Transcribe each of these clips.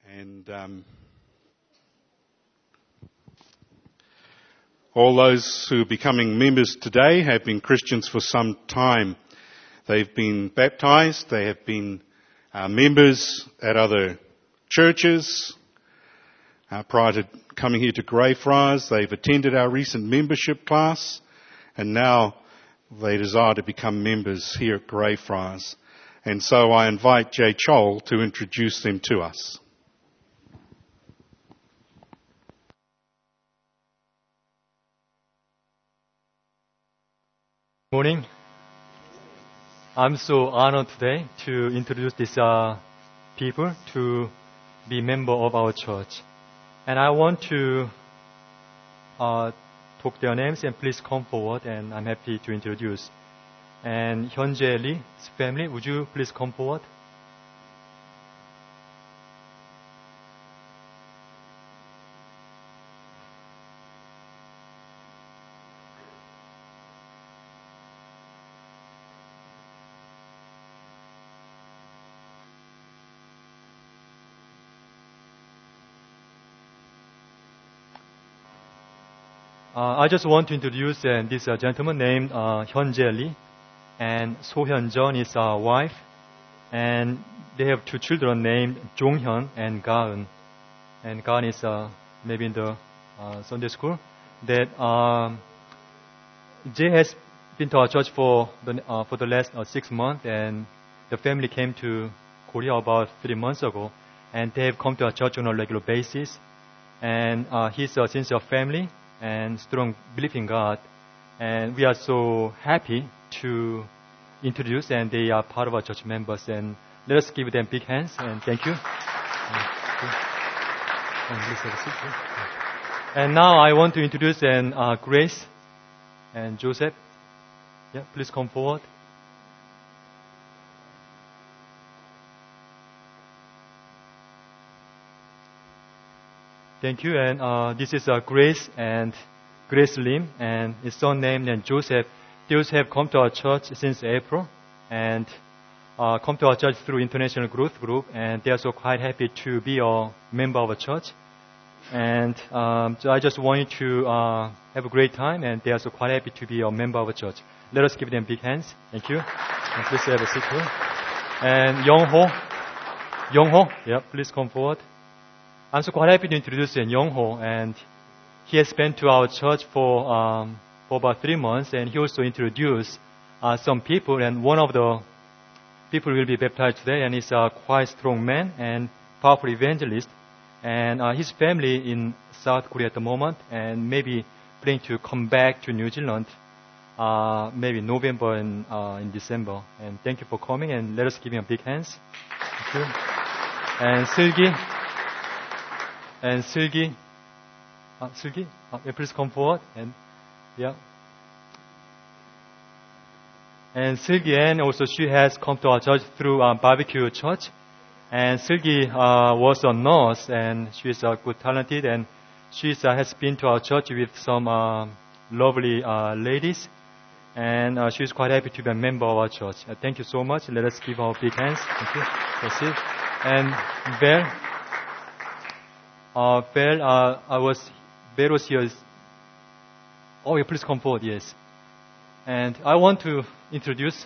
And all those who are becoming members today have been Christians for some time. They've been baptized, they have been members at other churches. Prior to coming here to Greyfriars, they've attended our recent membership class, and now they desire to become members here at Greyfriars. And so I invite Jay Chol to introduce them to us. Morning. I'm so honored today to introduce these people to be member of our church. And I want to talk their names, and please come forward, and I'm happy to introduce. And Hyunjae Lee's family, would you please come forward? I just want to introduce this gentleman named Hyunjae Lee, and So Hyun-jeon is our wife, and they have two children named Jong-hyun and Ga-eun. And Ga-eun is maybe in the Sunday school. That Jay has been to our church for the last 6 months, and the family came to Korea about 3 months ago, and they have come to our church on a regular basis. And he's a sincere family and strong belief in God, and we are so happy to introduce, and they are part of our church members, and let us give them big hands and thank you. And now I want to introduce Grace and Joseph. Yeah, please come forward. Thank you. And this is Grace and Grace Lim, and his son named Joseph. Those have come to our church since April, and come to our church through International Growth Group, and they are so quite happy to be a member of a church. And so I just want you to have a great time, and they are so quite happy to be a member of a church. Let us give them big hands. Thank you. And please have a seat here. And Young-ho, yeah, please come forward. I'm so quite happy to introduce Young-ho, and he has been to our church for about 3 months, and he also introduced some people, and one of the people will be baptized today, and he's a quite strong man and powerful evangelist, and his family in South Korea at the moment, and maybe planning to come back to New Zealand maybe November and in December. And thank you for coming, and let us give him big hands. Thank you. And Silgi, please come forward. And yeah. And Silgi Ann also, she has come to our church through Barbecue Church. And Silgi was a nurse, and she's good, talented, and she has been to our church with some lovely ladies. And she's quite happy to be a member of our church. Thank you so much. Let us give her big hands. Thank you. That's it. And Belle was here. Oh, yeah, please come forward, yes. And I want to introduce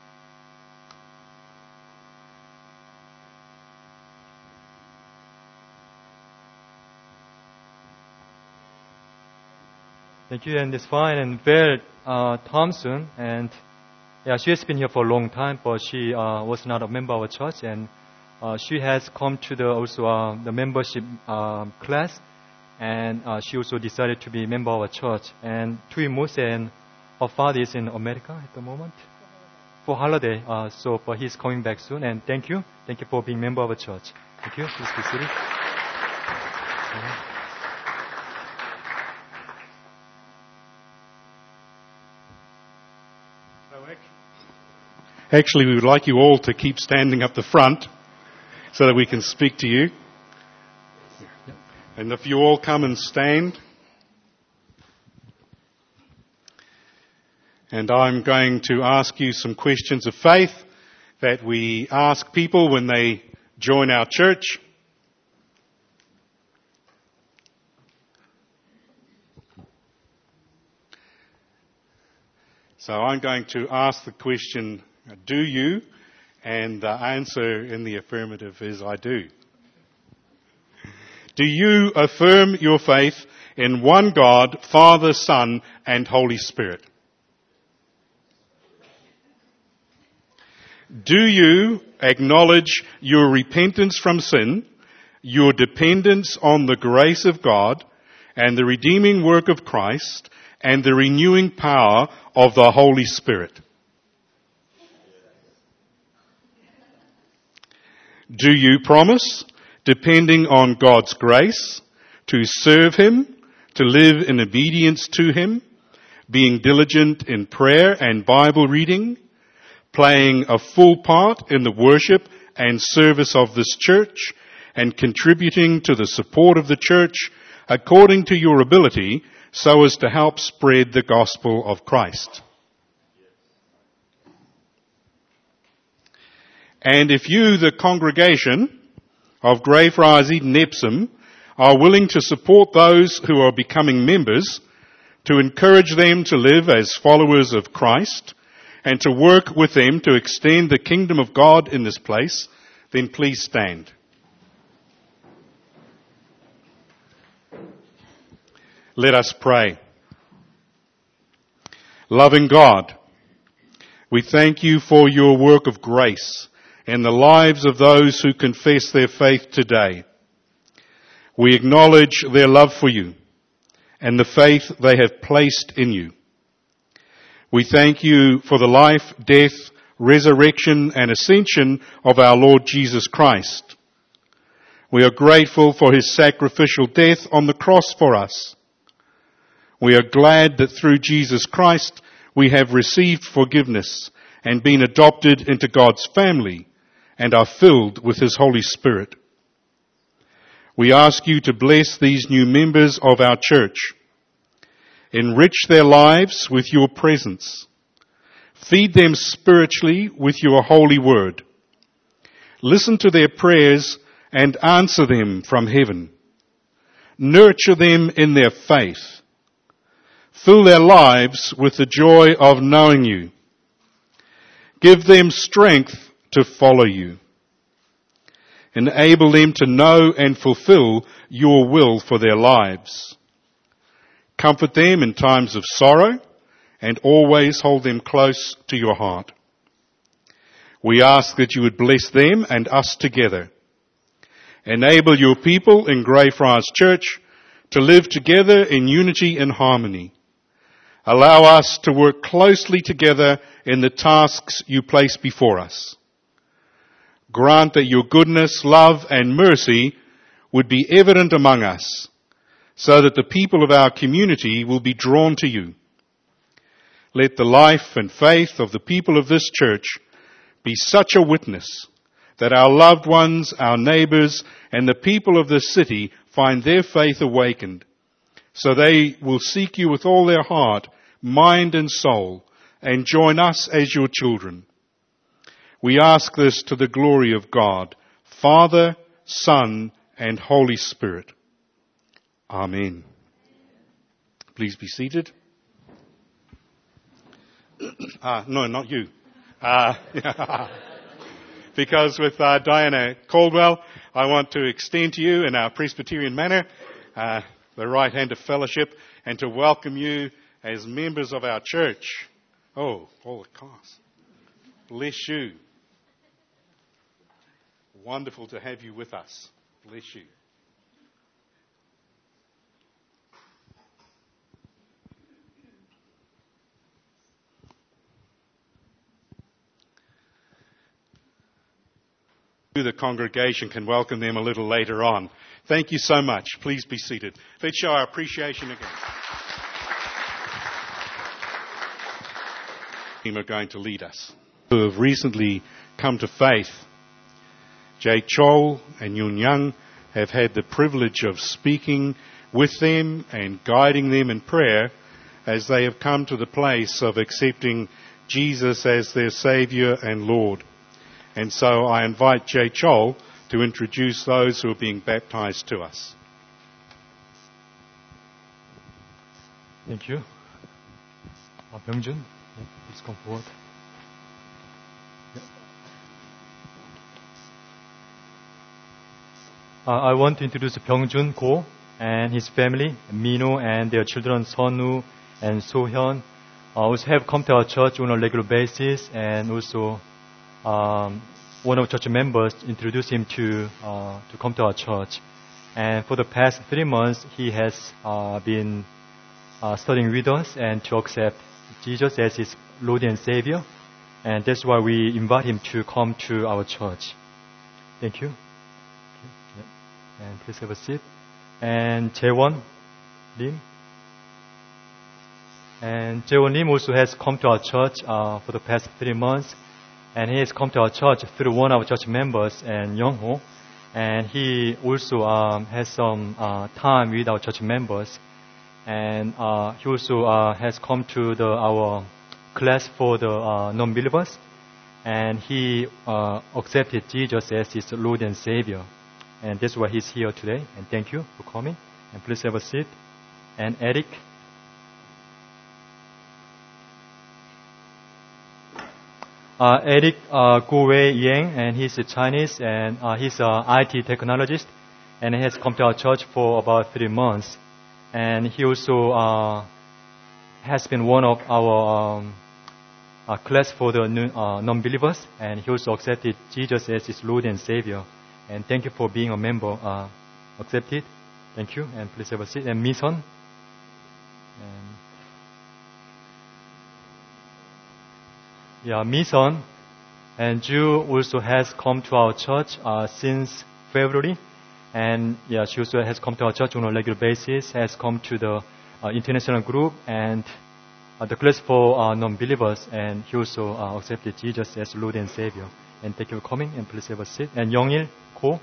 Thank you, and it's fine. And Belle Thompson, and yeah, she has been here for a long time, but she was not a member of our church, and she has come to the membership class, and she also decided to be a member of our church. And Tui Mose and her father is in America at the moment for holiday, but he's coming back soon. And thank you for being a member of our church. Thank you. Please be seated. Actually, we would like you all to keep standing up the front so that we can speak to you. And if you all come and stand. And I'm going to ask you some questions of faith that we ask people when they join our church. So I'm going to ask the question, do you? And the answer in the affirmative is I do. Do you affirm your faith in one God, Father, Son, and Holy Spirit? Do you acknowledge your repentance from sin, your dependence on the grace of God, and the redeeming work of Christ, and the renewing power of the Holy Spirit? Do you promise, depending on God's grace, to serve Him, to live in obedience to Him, being diligent in prayer and Bible reading, playing a full part in the worship and service of this church, and contributing to the support of the church according to your ability so as to help spread the gospel of Christ? And if you, the congregation of Greyfriars Eden Epsom, are willing to support those who are becoming members, to encourage them to live as followers of Christ, and to work with them to extend the kingdom of God in this place, then please stand. Let us pray. Loving God, we thank you for your work of grace in the lives of those who confess their faith today. We acknowledge their love for you and the faith they have placed in you. We thank you for the life, death, resurrection and ascension of our Lord Jesus Christ. We are grateful for his sacrificial death on the cross for us. We are glad that through Jesus Christ we have received forgiveness and been adopted into God's family and are filled with his Holy Spirit. We ask you to bless these new members of our church. Enrich their lives with your presence. Feed them spiritually with your holy word. Listen to their prayers and answer them from heaven. Nurture them in their faith. Fill their lives with the joy of knowing you. Give them strength to follow you. Enable them to know and fulfill your will for their lives. Comfort them in times of sorrow and always hold them close to your heart. We ask that you would bless them and us together. Enable your people in Greyfriars Church to live together in unity and harmony. Allow us to work closely together in the tasks you place before us. Grant that your goodness, love and mercy would be evident among us, so that the people of our community will be drawn to you. Let the life and faith of the people of this church be such a witness that our loved ones, our neighbours and the people of this city find their faith awakened, so they will seek you with all their heart, mind and soul, and join us as your children. We ask this to the glory of God, Father, Son, and Holy Spirit. Amen. Please be seated. No, not you. Because with Diana Caldwell, I want to extend to you in our Presbyterian manner the right hand of fellowship and to welcome you as members of our church. Oh, all the class. Bless you. Wonderful to have you with us. Bless you. The congregation can welcome them a little later on. Thank you so much. Please be seated. Let's show our appreciation again. Team are going to lead us. Who have recently come to faith. Jay Chol and Yun Young have had the privilege of speaking with them and guiding them in prayer as they have come to the place of accepting Jesus as their Saviour and Lord. And so I invite Jay Chol to introduce those who are being baptized to us. Thank you. Myung-jun. Yeah, please come forward. I want to introduce Byung-jun Ko and his family, Mino and their children Sonu and Sohyun, also have come to our church on a regular basis, and also one of church members introduced him to come to our church. And for the past 3 months, he has been studying with us and to accept Jesus as his Lord and Savior, and that's why we invite him to come to our church. Thank you. And please have a seat. And Jaewon Lim. And Jaewon Lim also has come to our church for the past 3 months. And he has come to our church through one of our church members, and Young-ho. And he also has some time with our church members. And he also has come to our class for the non-believers. And he accepted Jesus as his Lord and Savior. And that's why he's here today. And thank you for coming. And please have a seat. And Eric. Eric Go-wei Yang, and he's a Chinese, and he's an IT technologist. And he has come to our church for about 3 months. And he also has been one of our class for the non-believers. And he also accepted Jesus as his Lord and Savior. And thank you for being a member accepted. Thank you. And please have a seat. And Mi-sun. Mi-sun and Ju also has come to our church since February. And she also has come to our church on a regular basis, has come to the international group and the class for non-believers. And he also accepted Jesus as Lord and Savior. And thank you for coming. And please have a seat. And Young-il Ko.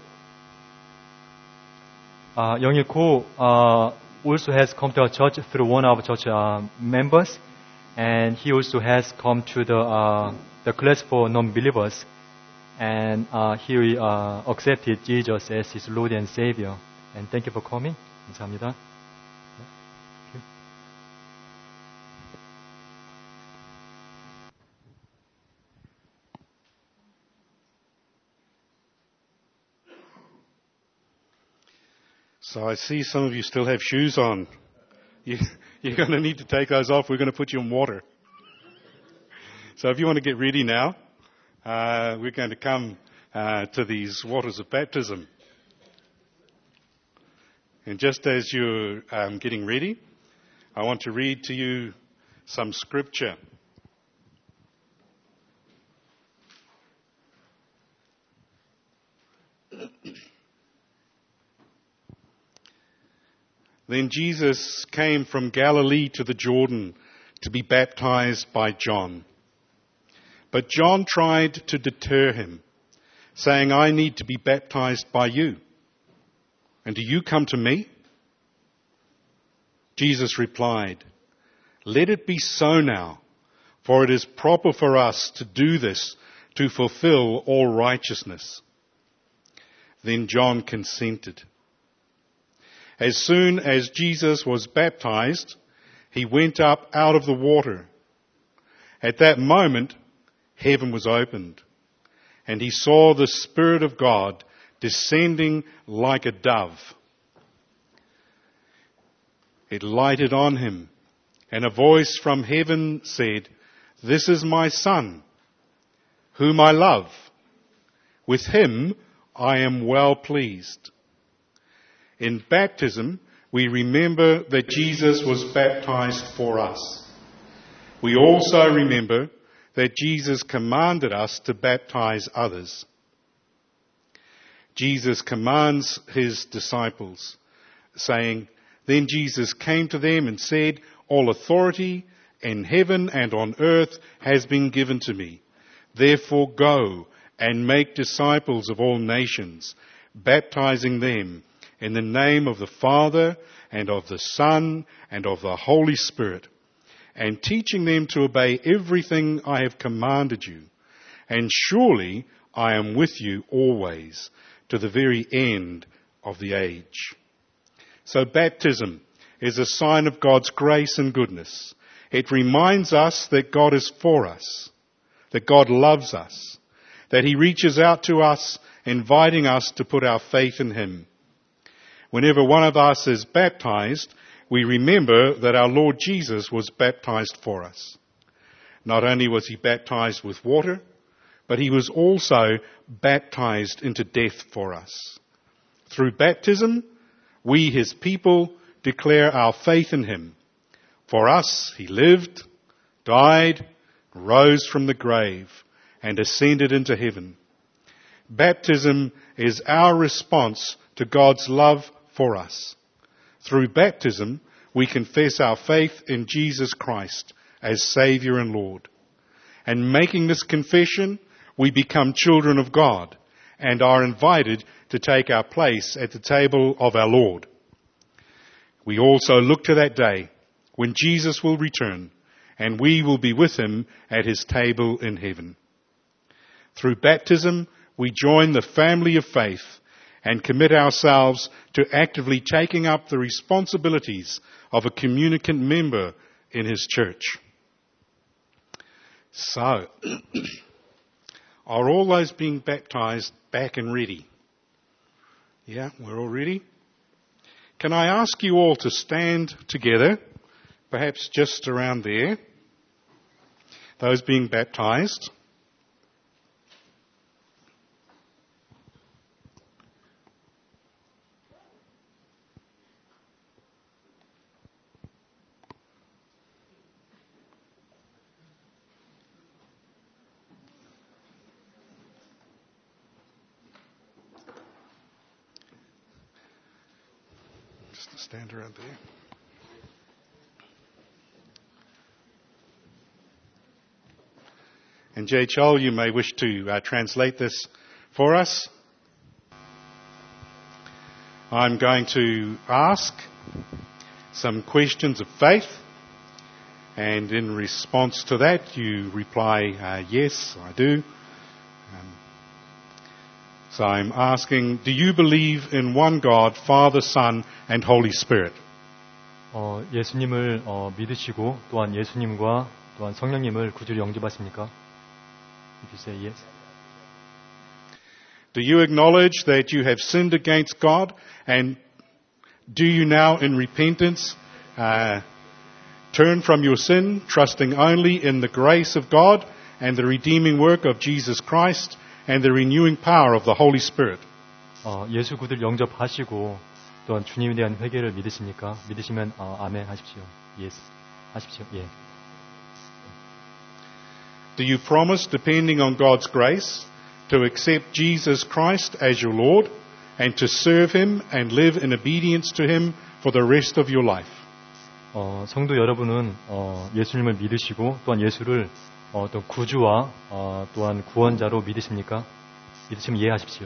Young-il Ko also has come to our church through one of our church members. And he also has come to the class for non-believers. And he accepted Jesus as his Lord and Savior. And thank you for coming. 감사합니다. So I see some of you still have shoes on. You're going to need to take those off. We're going to put you in water. So if you want to get ready now, we're going to come to these waters of baptism. And just as you're getting ready, I want to read to you some scripture. Then Jesus came from Galilee to the Jordan to be baptized by John. But John tried to deter him, saying, I need to be baptized by you. And do you come to me? Jesus replied, Let it be so now, for it is proper for us to do this to fulfill all righteousness. Then John consented. As soon as Jesus was baptized, he went up out of the water. At that moment, heaven was opened, and he saw the Spirit of God descending like a dove. It lighted on him, and a voice from heaven said, This is my Son, whom I love. With him I am well pleased. In baptism, we remember that Jesus was baptized for us. We also remember that Jesus commanded us to baptize others. Jesus commands his disciples, saying, Then Jesus came to them and said, All authority in heaven and on earth has been given to me. Therefore go and make disciples of all nations, baptizing them in the name of the Father and of the Son and of the Holy Spirit, and teaching them to obey everything I have commanded you. And surely I am with you always, to the very end of the age. So baptism is a sign of God's grace and goodness. It reminds us that God is for us, that God loves us, that He reaches out to us, inviting us to put our faith in Him. Whenever one of us is baptized, we remember that our Lord Jesus was baptized for us. Not only was He baptized with water, but He was also baptized into death for us. Through baptism, we, His people, declare our faith in Him. For us, He lived, died, rose from the grave, and ascended into heaven. Baptism is our response to God's love for us. Through baptism, we confess our faith in Jesus Christ as Saviour and Lord. And making this confession, we become children of God and are invited to take our place at the table of our Lord. We also look to that day when Jesus will return and we will be with Him at His table in heaven. Through baptism, we join the family of faith and commit ourselves to actively taking up the responsibilities of a communicant member in His church. So, are all those being baptized back and ready? Yeah, we're all ready? Can I ask you all to stand together, perhaps just around there, those being baptized? Stand around there. And Jay Chol, you may wish to translate this for us. I'm going to ask some questions of faith, and in response to that, you reply, yes, I do. So I'm asking, do you believe in one God, Father, Son, and Holy Spirit? 예수님을 믿으시고 또한 예수님과 또한 성령님을 구주로 영접하십니까? If you say yes. Do you acknowledge that you have sinned against God, and do you now in repentance turn from your sin, trusting only in the grace of God and the redeeming work of Jesus Christ and the renewing power of the Holy Spirit? 예수 구주를 영접하시고 또한 주님에 대한 회개를 믿으십니까? 믿으시면 아멘 하십시오. Yes 하십시오. 예. Do you promise, depending on God's grace, to accept Jesus Christ as your Lord and to serve Him and live in obedience to Him for the rest of your life? 성도 여러분은 예수님을 믿으시고 또한 예수를 또 구주와 또한 구원자로 믿으십니까? 믿으시면 예 하십시오.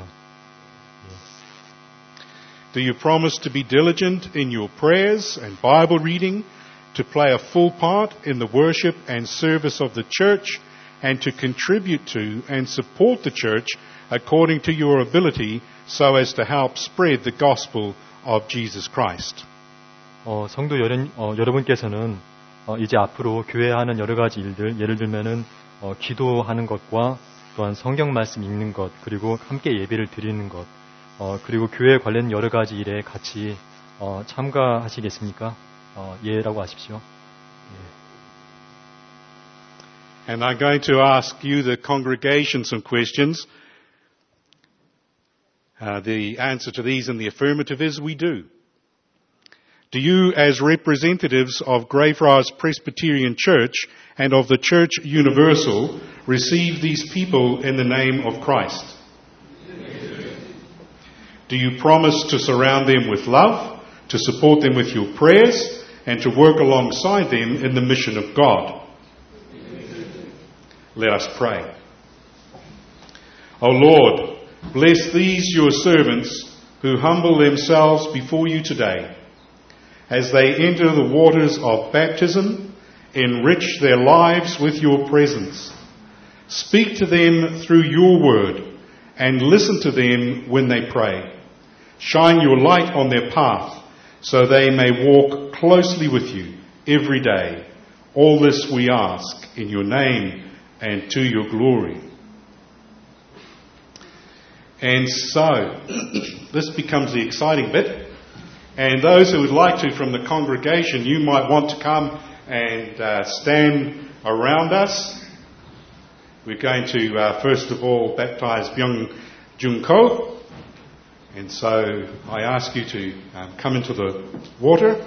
Do you promise to be diligent in your prayers and Bible reading, to play a full part in the worship and service of the church, and to contribute to and support the church according to your ability so as to help spread the gospel of Jesus Christ? 성도 여러분께서는 이제 앞으로 교회에 하는 여러 가지 일들, 예를 들면은 기도하는 것과 또한 성경 말씀 읽는 것, 그리고 함께 예배를 드리는 것, 그리고 교회에 관련 여러 가지 일에 같이 참가하시겠습니까? 예라고 하십시오. And I'm going to ask you, the congregation, some questions. The answer to these in the affirmative is we do. Do you, as representatives of Greyfriars Presbyterian Church and of the Church Universal, receive these people in the name of Christ? Do you promise to surround them with love, to support them with your prayers, and to work alongside them in the mission of God? Let us pray. O Lord, bless these your servants who humble themselves before you today. As they enter the waters of baptism, enrich their lives with your presence. Speak to them through your word and listen to them when they pray. Shine your light on their path so they may walk closely with you every day, All this we ask in your name and to your glory. And so, this becomes the exciting bit. And those who would like to from the congregation, you might want to come and stand around us. We're going to, first of all, baptize Byung Jun Ko. And so I ask you to come into the water.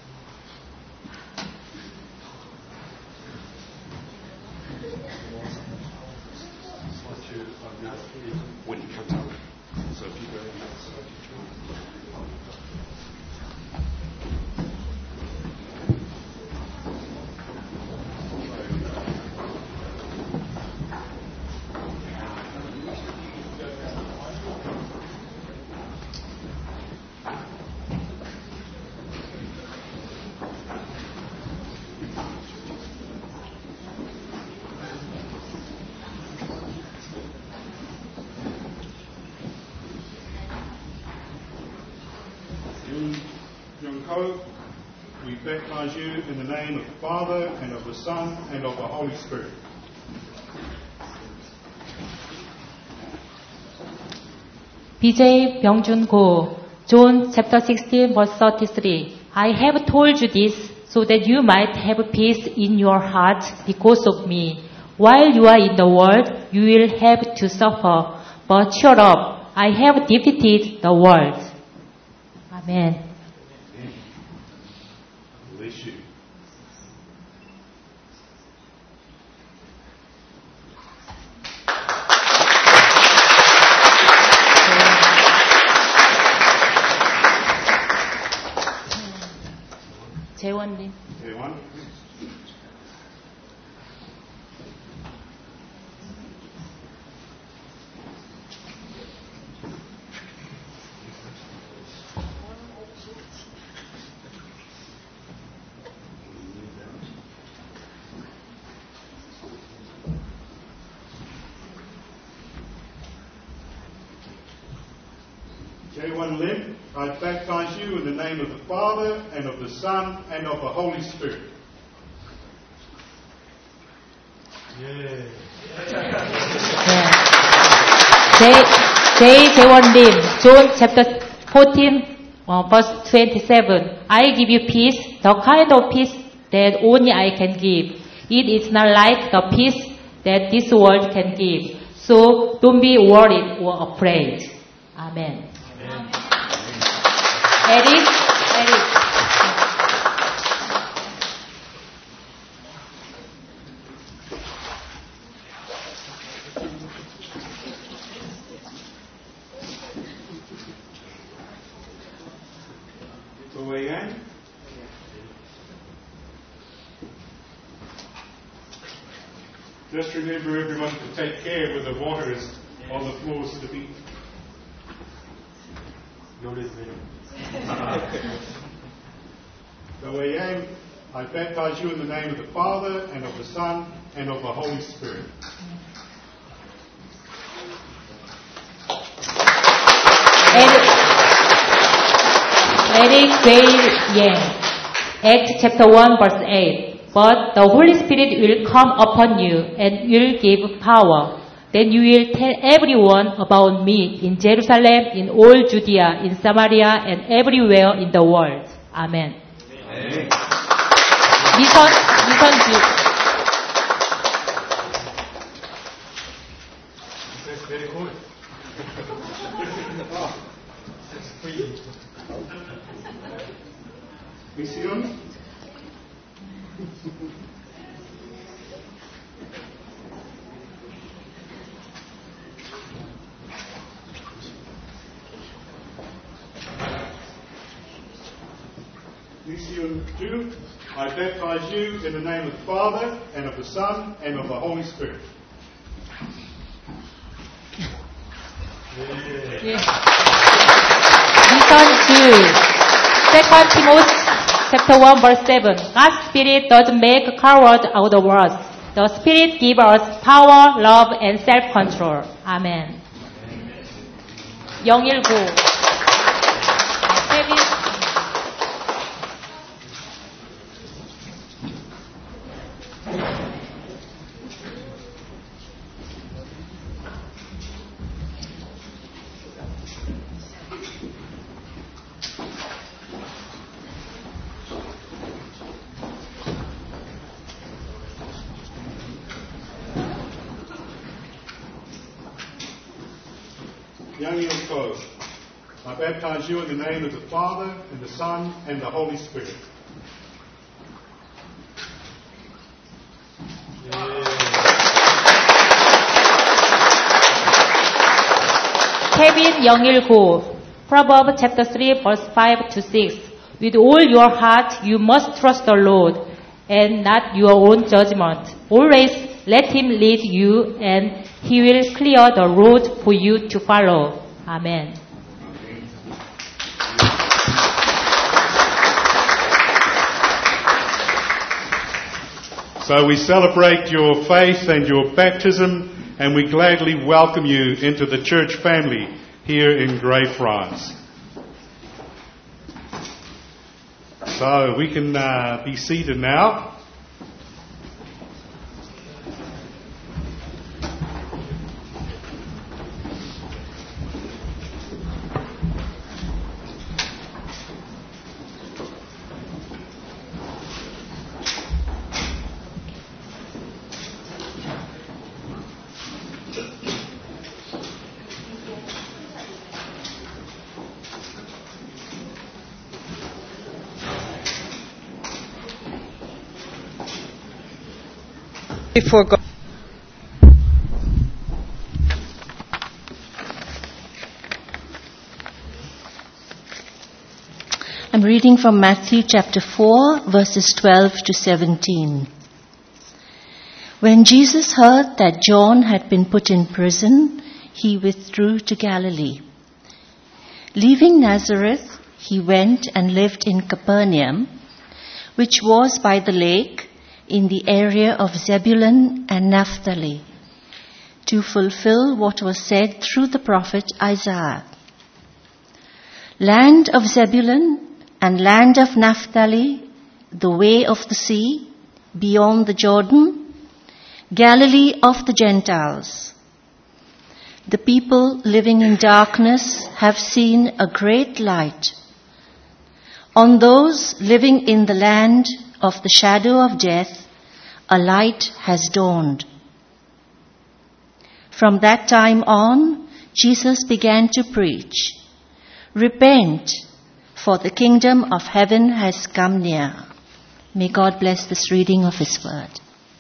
When he comes up. So if you go we baptize you in the name of the Father, and of the Son, and of the Holy Spirit. BJ Byung-jun Go, John chapter 16, verse 33. I have told you this so that you might have peace in your heart because of me. While you are in the world, you will have to suffer. But cheer up, I have defeated the world. Amen. Bless you. 재원님. 재원. J1 Lim, I baptize you in the name of the Father, and of the Son, and of the Holy Spirit. J1 Lim, John chapter 14, verse 27. I give you peace, the kind of peace that only I can give. It is not like the peace that this world can give. So don't be worried or afraid. Amen. Eric. Just remember everyone to take care when the water is on the floors of the beach. So I baptize you in the name of the Father, and of the Son, and of the Holy Spirit. Eric J. Yang, Acts chapter 1, verse 8. But the Holy Spirit will come upon you and will give power. Then you will tell everyone about me in Jerusalem, in all Judea, in Samaria, and everywhere in the world. Amen. Amen. That's very cool. Mission. Mission 2. I baptize you in the name of the Father, and of the Son, and of the Holy Spirit. Mission 2. 2 Timothy chapter 1, verse 7. God's Spirit doesn't make cowards out of us. The Spirit gives us power, love, and self-control. Amen. 019. Daniel Ko. I baptize you in the name of the Father, and the Son, and the Holy Spirit. Kevin Youngil-go, Proverbs chapter 3, verse 5 to 6. With all your heart you must trust the Lord, and not your own judgment. Always let Him lead you, and He will clear the road for you to follow. Amen. So we celebrate your faith and your baptism, and we gladly welcome you into the church family here in Greyfriars. So we can be seated now. Before God. I'm reading from Matthew chapter 4, verses 12 to 17. When Jesus heard that John had been put in prison, he withdrew to Galilee. Leaving Nazareth, he went and lived in Capernaum, which was by the lake, in the area of Zebulun and Naphtali, to fulfill what was said through the prophet Isaiah. Land of Zebulun and land of Naphtali, the way of the sea, beyond the Jordan, Galilee of the Gentiles. The people living in darkness have seen a great light. On those living in the land of the shadow of death, a light has dawned. From that time on, Jesus began to preach, "Repent, for the kingdom of heaven has come near." May God bless this reading of His word.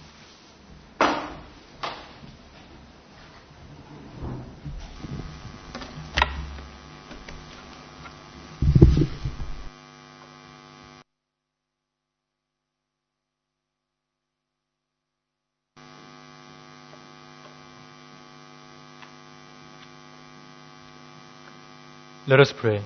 Let us pray.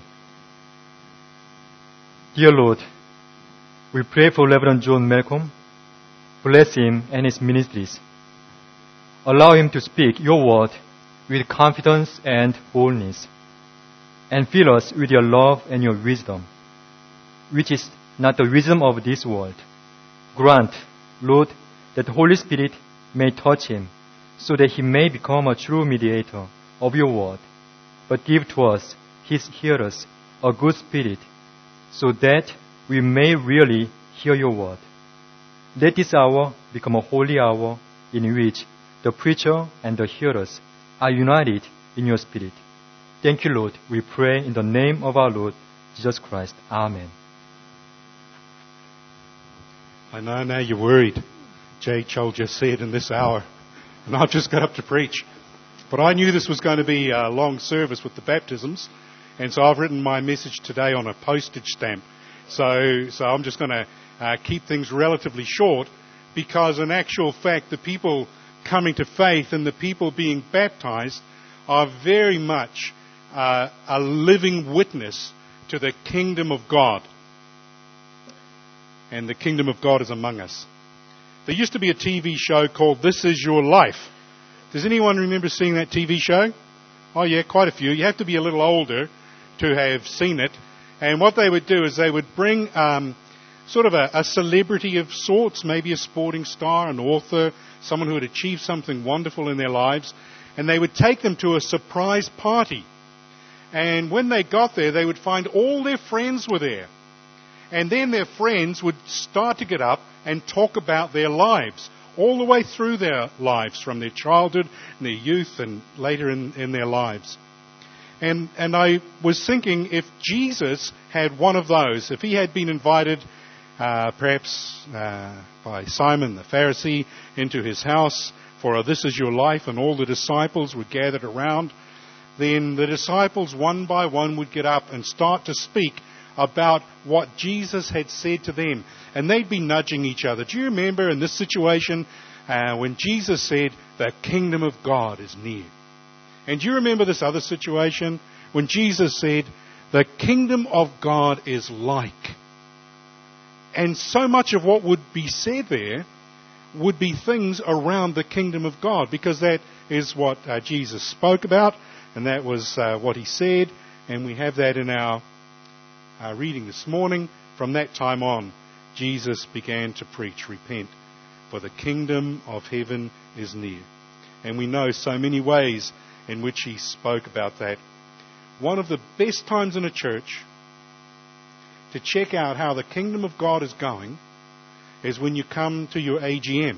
Dear Lord, we pray for Reverend John Malcolm. Bless him and his ministries. Allow him to speak your word with confidence and boldness, and fill us with your love and your wisdom, which is not the wisdom of this world. Grant, Lord, that the Holy Spirit may touch him, so that he may become a true mediator of your word, but give to us, his hearers, a good spirit, so that we may really hear your word. Let this hour become a holy hour in which the preacher and the hearers are united in your spirit. Thank you, Lord. We pray in the name of our Lord Jesus Christ. Amen. I know now you're worried. Jay Chol just said in this hour, and I've just got up to preach. But I knew this was going to be a long service with the baptisms, and so I've written my message today on a postage stamp. So I'm just going to keep things relatively short, because in actual fact the people coming to faith and the people being baptized are very much a living witness to the kingdom of God. And the kingdom of God is among us. There used to be a TV show called This Is Your Life. Does anyone remember seeing that TV show? Oh yeah, quite a few. You have to be a little older to have seen it. And what they would do is they would bring sort of a celebrity of sorts, maybe a sporting star, an author, someone who had achieved something wonderful in their lives, and they would take them to a surprise party. And when they got there, they would find all their friends were there. And then their friends would start to get up and talk about their lives, all the way through their lives, from their childhood and their youth and later in their lives. And I was thinking, if Jesus had one of those, if he had been invited perhaps by Simon the Pharisee into his house for a "This is your life," and all the disciples were gathered around, then the disciples one by one would get up and start to speak about what Jesus had said to them. And they'd be nudging each other. Do you remember in this situation when Jesus said, "The kingdom of God is near"? And do you remember this other situation when Jesus said, "The kingdom of God is like"? And so much of what would be said there would be things around the kingdom of God, because that is what Jesus spoke about, and that was what he said, and we have that in our reading this morning. From that time on, Jesus began to preach, "Repent, for the kingdom of heaven is near." And we know so many ways in which he spoke about that. One of the best times in a church to check out how the kingdom of God is going is when you come to your AGM.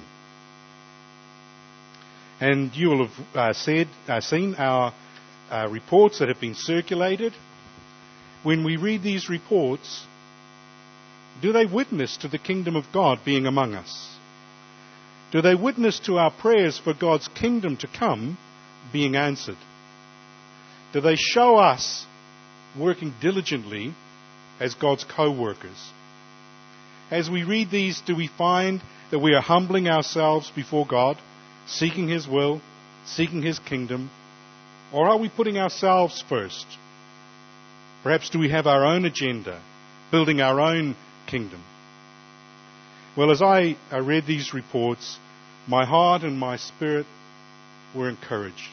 And you will have seen our reports that have been circulated. When we read these reports, do they witness to the kingdom of God being among us? Do they witness to our prayers for God's kingdom to come being answered? Do they show us working diligently as God's co-workers? As we read these, do we find that we are humbling ourselves before God, seeking his will, seeking his kingdom? Or are we putting ourselves first? Perhaps do we have our own agenda, building our own kingdom? Well, as I read these reports, my heart and my spirit were encouraged.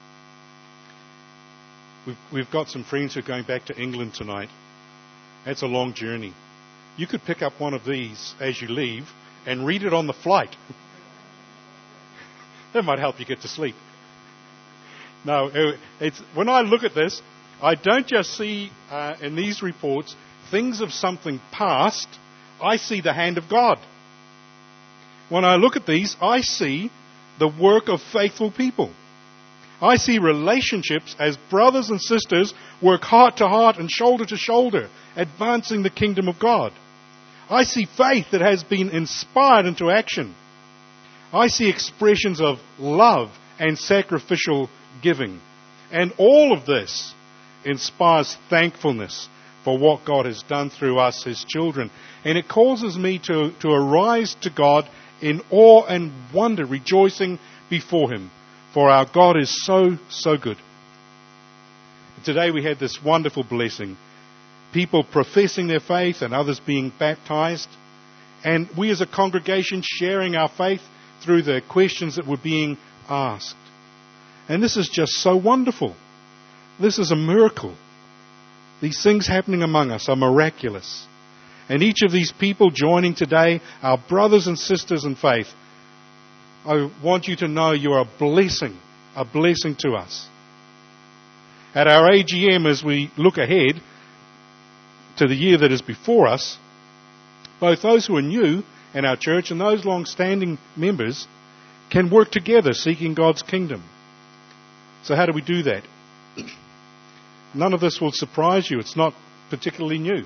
We've got some friends who are going back to England tonight. That's a long journey. You could pick up one of these as you leave and read it on the flight. That might help you get to sleep. No, when I look at this, I don't just see in these reports things of something past. I see the hand of God. When I look at these, I see the work of faithful people. I see relationships as brothers and sisters work heart to heart and shoulder to shoulder, advancing the kingdom of God. I see faith that has been inspired into action. I see expressions of love and sacrificial giving. And all of this inspires thankfulness for what God has done through us, his children. And it causes me to arise to God in awe and wonder, rejoicing before him. For our God is so, so good. Today we had this wonderful blessing. People professing their faith and others being baptized. And we as a congregation sharing our faith through the questions that were being asked. And this is just so wonderful. This is a miracle. These things happening among us are miraculous. And each of these people joining today, our brothers and sisters in faith, I want you to know you are a blessing to us. At our AGM, as we look ahead to the year that is before us, both those who are new in our church and those long-standing members can work together seeking God's kingdom. So how do we do that? None of this will surprise you. It's not particularly new.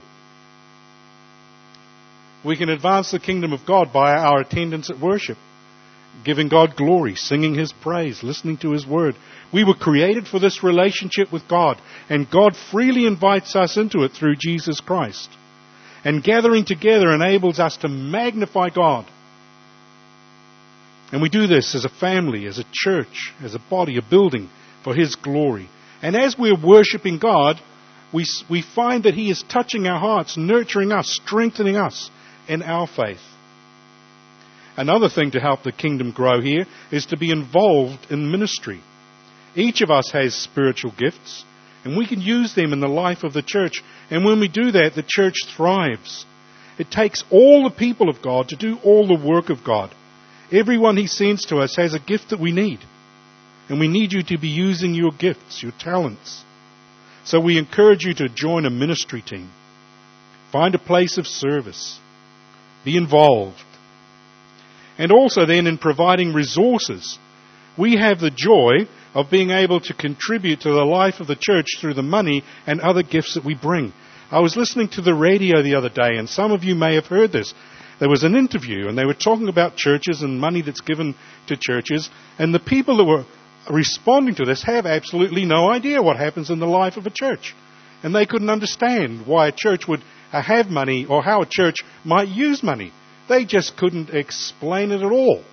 We can advance the kingdom of God by our attendance at worship, giving God glory, singing his praise, listening to his word. We were created for this relationship with God, and God freely invites us into it through Jesus Christ. And gathering together enables us to magnify God. And we do this as a family, as a church, as a body, a building for his glory. And as we're worshipping God, we find that he is touching our hearts, nurturing us, strengthening us in our faith. Another thing to help the kingdom grow here is to be involved in ministry. Each of us has spiritual gifts, and we can use them in the life of the church. And when we do that, the church thrives. It takes all the people of God to do all the work of God. Everyone he sends to us has a gift that we need. And we need you to be using your gifts, your talents. So we encourage you to join a ministry team. Find a place of service. Be involved. And also then in providing resources. We have the joy of being able to contribute to the life of the church through the money and other gifts that we bring. I was listening to the radio the other day, and some of you may have heard this. There was an interview, and they were talking about churches and money that's given to churches, and the people that were responding to this have absolutely no idea what happens in the life of a church. And they couldn't understand why a church would have money or how a church might use money. They just couldn't explain it at all.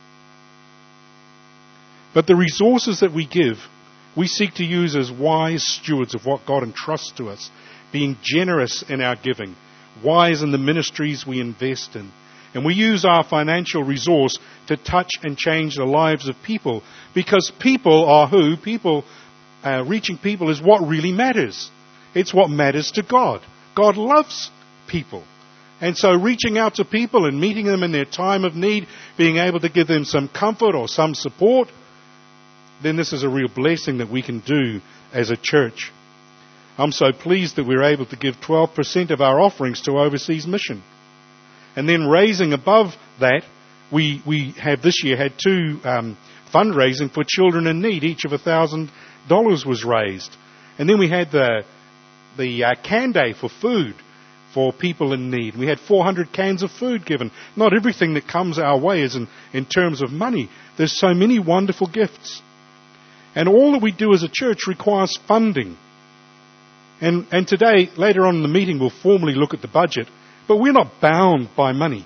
But the resources that we give, we seek to use as wise stewards of what God entrusts to us, being generous in our giving, wise in the ministries we invest in. And we use our financial resource to touch and change the lives of people, because people are who? Reaching people is what really matters. It's what matters to God. God loves people. And so reaching out to people and meeting them in their time of need, being able to give them some comfort or some support, then this is a real blessing that we can do as a church. I'm so pleased that we're able to give 12% of our offerings to overseas mission. And then raising above that, we have this year had 2 fundraising for children in need. Each of $1,000 was raised. And then we had the can day for food for people in need. We had 400 cans of food given. Not everything that comes our way is in terms of money. There's so many wonderful gifts. And all that we do as a church requires funding. And today, later on in the meeting, we'll formally look at the budget. But we're not bound by money.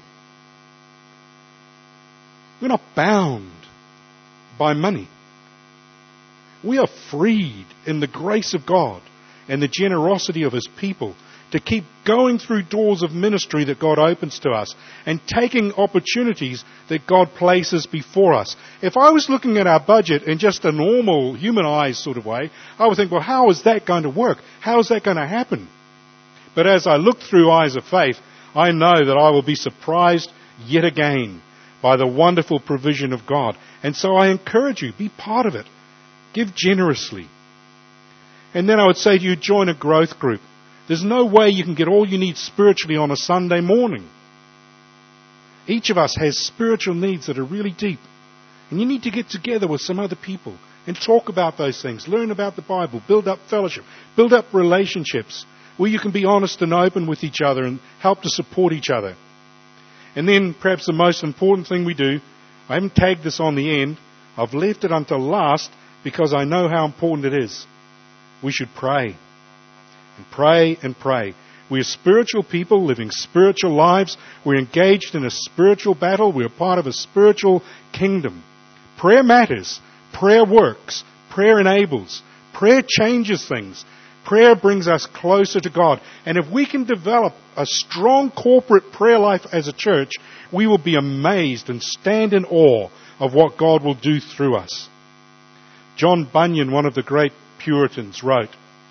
We're not bound by money. We are freed in the grace of God and the generosity of His people to keep going through doors of ministry that God opens to us and taking opportunities that God places before us. If I was looking at our budget in just a normal human eyes sort of way, I would think, well, how is that going to work? How is that going to happen? But as I look through eyes of faith, I know that I will be surprised yet again by the wonderful provision of God. And so I encourage you, be part of it. Give generously. And then I would say to you, join a growth group. There's no way you can get all you need spiritually on a Sunday morning. Each of us has spiritual needs that are really deep. And you need to get together with some other people and talk about those things. Learn about the Bible. Build up fellowship. Build up relationships where you can be honest and open with each other and help to support each other. And then perhaps the most important thing we do, I haven't tagged this on the end. I've left it until last because I know how important it is. We should pray. And pray and pray. We're spiritual people living spiritual lives. We're engaged in a spiritual battle. We're part of a spiritual kingdom. Prayer matters. Prayer works. Prayer enables. Prayer changes things. Prayer brings us closer to God. And if we can develop a strong corporate prayer life as a church, we will be amazed and stand in awe of what God will do through us. John Bunyan, one of the great Puritans, wrote,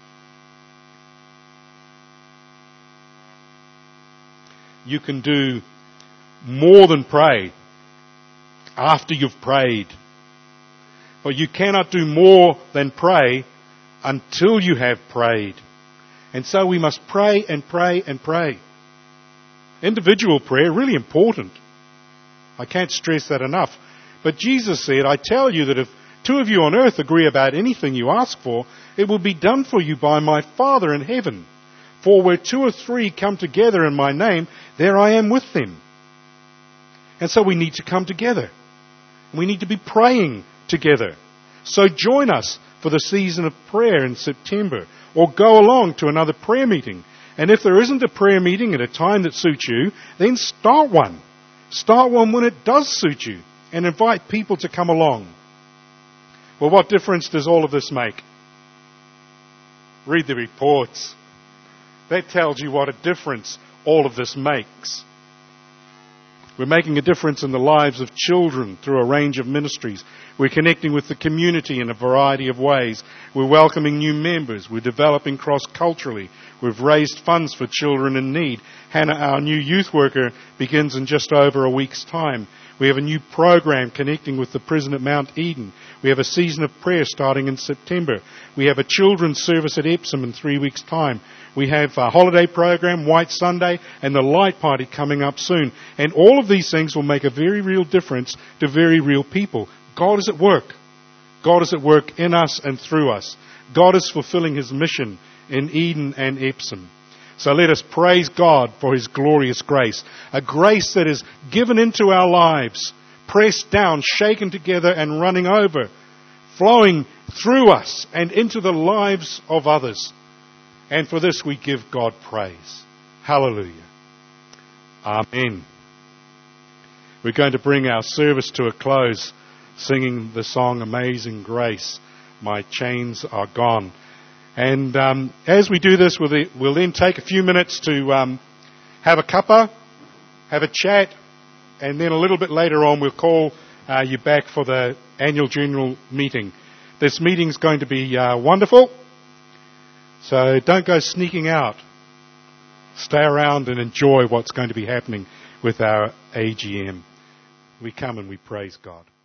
"You can do more than pray after you've prayed. But you cannot do more than pray until you have prayed." And so we must pray and pray and pray. Individual prayer, really important. I can't stress that enough. But Jesus said, "I tell you that if 2 of you on earth agree about anything you ask for, it will be done for you by my Father in heaven. For where 2 or 3 come together in my name, there I am with them." And so we need to come together. We need to be praying together. So join us for the season of prayer in September, or go along to another prayer meeting. And if there isn't a prayer meeting at a time that suits you, then start one. Start one when it does suit you, and invite people to come along. Well, what difference does all of this make? Read the reports. That tells you what a difference all of this makes. We're making a difference in the lives of children through a range of ministries. We're connecting with the community in a variety of ways. We're welcoming new members. We're developing cross-culturally. We've raised funds for children in need. Hannah, our new youth worker, begins in just over a week's time. We have a new program connecting with the prison at Mount Eden. We have a season of prayer starting in September. We have a children's service at Epsom in 3 weeks' time. We have a holiday program, White Sunday, and the Light Party coming up soon. And all of these things will make a very real difference to very real people. God is at work. God is at work in us and through us. God is fulfilling His mission in Eden and Epsom. So let us praise God for His glorious grace, a grace that is given into our lives, pressed down, shaken together and running over, flowing through us and into the lives of others. And for this we give God praise. Hallelujah. Amen. We're going to bring our service to a close singing the song Amazing Grace, My Chains Are Gone. And as we do this, we'll then take a few minutes to have a cuppa, have a chat, and then a little bit later on we'll call you back for the annual general meeting. This meeting's going to be wonderful, so don't go sneaking out. Stay around and enjoy what's going to be happening with our AGM. We come and we praise God.